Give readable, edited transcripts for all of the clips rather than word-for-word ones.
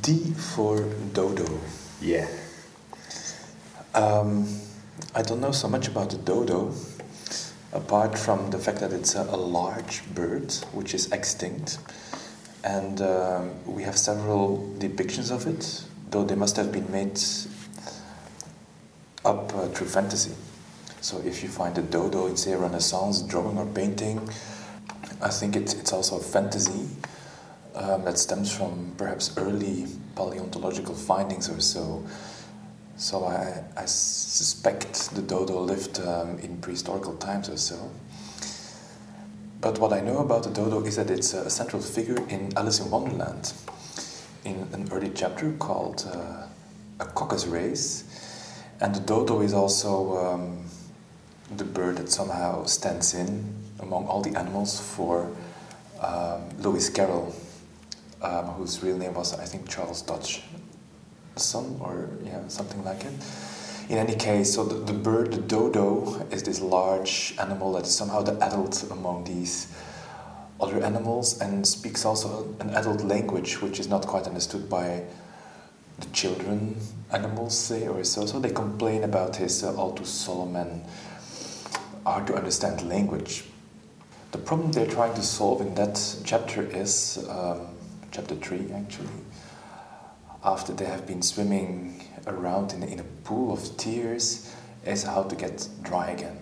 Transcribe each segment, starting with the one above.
D for dodo. Yeah. I don't know so much about the dodo, apart from the fact that it's a large bird which is extinct, and we have several depictions of it, though they must have been made up through fantasy. So if you find a dodo in, say, a Renaissance drawing or painting, I think it's also a fantasy that stems from perhaps early paleontological findings or so. So I suspect the dodo lived in prehistorical times or so. But what I know about the dodo is that it's a central figure in Alice in Wonderland, in an early chapter called A Caucus Race. And the dodo is also the bird that somehow stands in among all the animals for Lewis Carroll, whose real name was, I think, Charles Dodge son, or something like it. In any case, so the bird, the dodo, is this large animal that is somehow the adult among these other animals, and speaks also an adult language which is not quite understood by the children animals, say, or so. So they complain about his all too solemn and hard to understand language. The problem they're trying to solve in that chapter is chapter 3, actually, after they have been swimming around in a pool of tears, is how to get dry again.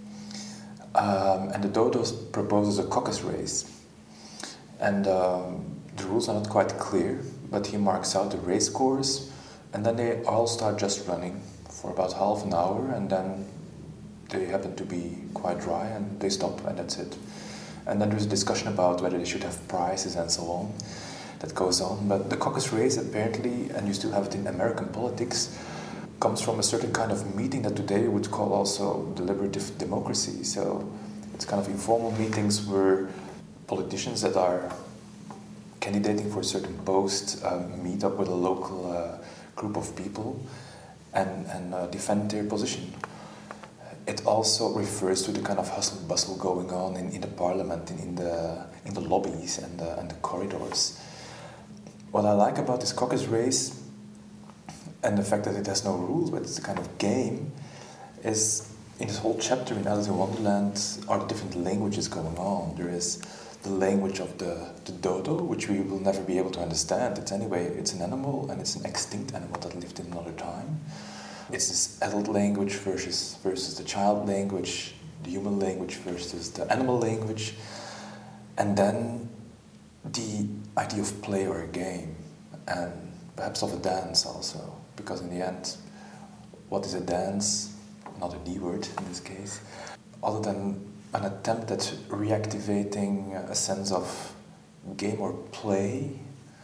And the dodo proposes a caucus race. And the rules are not quite clear, but he marks out the race course, and then they all start just running for about half an hour, and then they happen to be quite dry, and they stop, and that's it. And then there's a discussion about whether they should have prizes and so on. That goes on, but the caucus race apparently, and you still have it in American politics, comes from a certain kind of meeting that today we would call also deliberative democracy. So it's kind of informal meetings where politicians that are candidating for a certain post meet up with a local group of people and defend their position. It also refers to the kind of hustle and bustle going on in the parliament, in the lobbies and the corridors. What I like about this caucus race, and the fact that it has no rules, but it's a kind of game, is in this whole chapter in Alice in Wonderland are the different languages going on. There is the language of the dodo, which we will never be able to understand. It's an animal, and it's an extinct animal that lived in another time. It's this adult language versus the child language, the human language versus the animal language, and then the idea of play or a game, and perhaps of a dance also, because in the end, what is a dance? Not a D word in this case, other than an attempt at reactivating a sense of game or play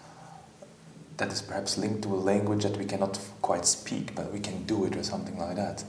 that is perhaps linked to a language that we cannot quite speak, but we can do it or something like that.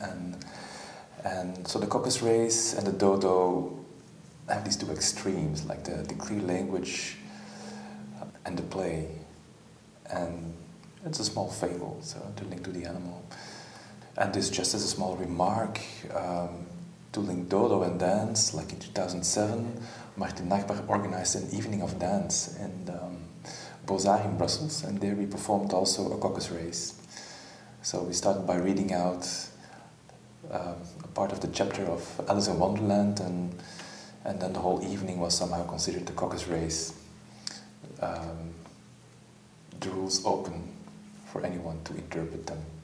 And so the caucus race and the dodo have these two extremes, like the clear language and the play. And it's a small fable, so to link to the animal. And this just as a small remark, to link dodo and dance, like in 2007, Martin Nachbar organized an evening of dance in Beaux-Arts in Brussels, and there we performed also a caucus race. So we started by reading out a part of the chapter of Alice in Wonderland, and then the whole evening was somehow considered the caucus race. The rules open for anyone to interpret them.